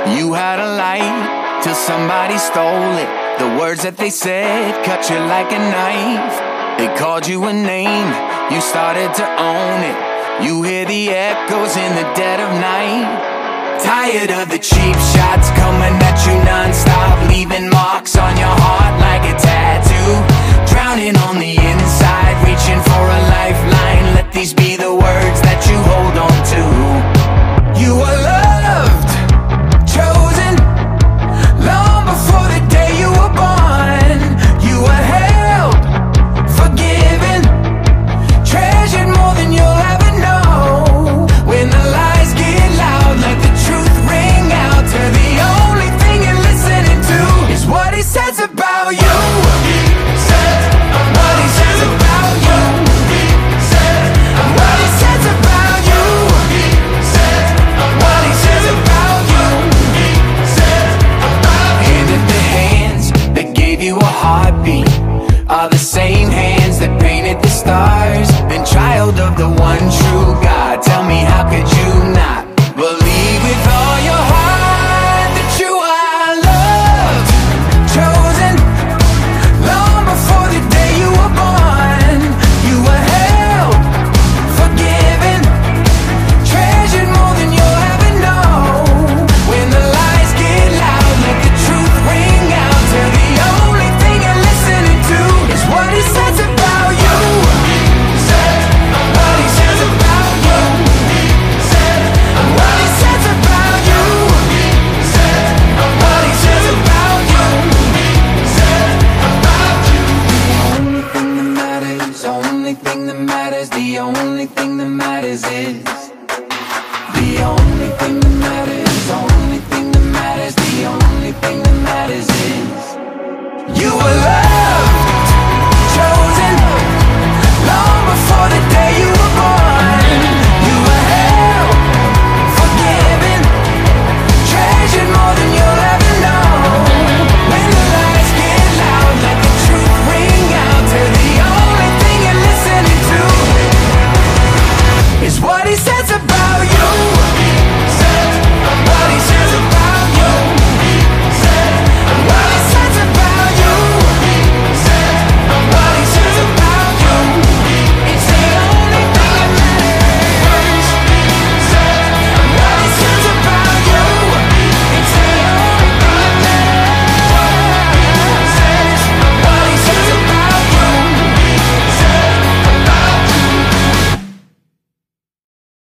You had a light till somebody stole it. The words that they said cut you like a knife. They called you a name, you started to own it. You hear the echoes in the dead of night. Tired of the cheap shots coming at you non-stop, leaving marks on your heart like a tattoo. Drowning on the inside, reaching for a lifeline. Let these be the words that you hold on to. You were loved, chosen, long before the day you were born. You were held, forgiven, treasured more than you'll ever know. When the lies get loud, let the truth ring out. Till the only thing you're listening to is what he says about you. What he says about you. What he says about you. What he says about you. And if the hands that gave you a heartbeat are the same hands that painted the stars, then child of the one true God, tell me how could you not believe with all your heart that you are loved, chosen, long before the day you were born. You were held, forgiven, treasured more than you'll ever know. When the lies get loud, let the truth ring out. Till the only thing you're listening to is what he says about you. What he says about you. What he says about you. What he says about you. The only thing that matters, the only thing that matters is the only thing that matters, only thing that matters, the only thing that matters is you were loved.